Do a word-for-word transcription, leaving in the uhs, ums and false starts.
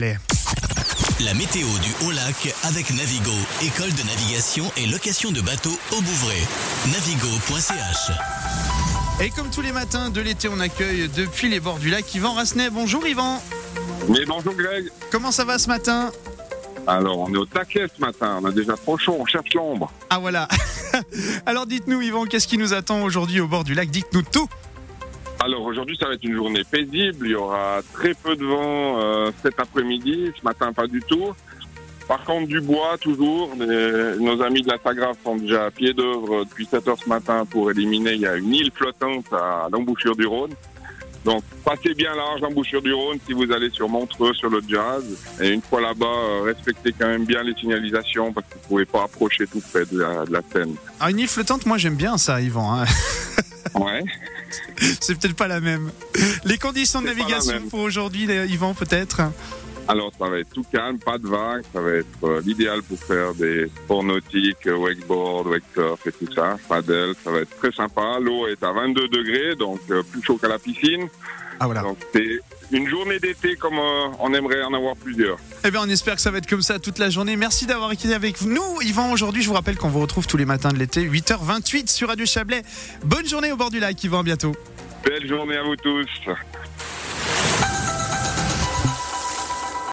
La météo du Haut-Lac avec Navigo, école de navigation et location de bateaux au Bouvray. navigo point c h. Et comme tous les matins de l'été, on accueille depuis les bords du lac Yvan Rassenay. Bonjour Yvan. Mais bonjour Greg. Comment ça va ce matin? Alors on est au taquet ce matin, on a déjà trop chaud, on cherche l'ombre. Ah voilà. Alors dites-nous Yvan, qu'est-ce qui nous attend aujourd'hui au bord du lac? Dites-nous tout. Alors aujourd'hui ça va être une journée paisible, il y aura très peu de vent euh, cet après-midi, ce matin pas du tout. Par contre du bois toujours, les, nos amis de la Sagrave sont déjà à pied d'œuvre depuis sept heures ce matin pour éliminer, il y a une île flottante à l'embouchure du Rhône. Donc passez bien large l'embouchure du Rhône si vous allez sur Montreux, sur le Jazz. Et une fois là-bas, euh, respectez quand même bien les signalisations parce que vous ne pouvez pas approcher tout près de la, de la Seine. Ah, une île flottante, moi j'aime bien ça Yvan. Hein. Ouais. C'est peut-être pas la même. Les conditions de C'est navigation pour aujourd'hui, Yvan, peut-être? Alors ça va être tout calme, pas de vagues, ça va être euh, l'idéal pour faire des sports nautiques, euh, wakeboard, wakesurf et tout ça, paddle, ça va être très sympa. L'eau est à vingt-deux degrés, donc euh, plus chaud qu'à la piscine. Ah voilà. Donc c'est une journée d'été comme euh, on aimerait en avoir plusieurs. Eh bien on espère que ça va être comme ça toute la journée. Merci d'avoir été avec nous Yvan aujourd'hui. Je vous rappelle qu'on vous retrouve tous les matins de l'été, huit heures vingt-huit sur Radio Chablais. Bonne journée au bord du lac Yvan, à bientôt. Belle journée à vous tous.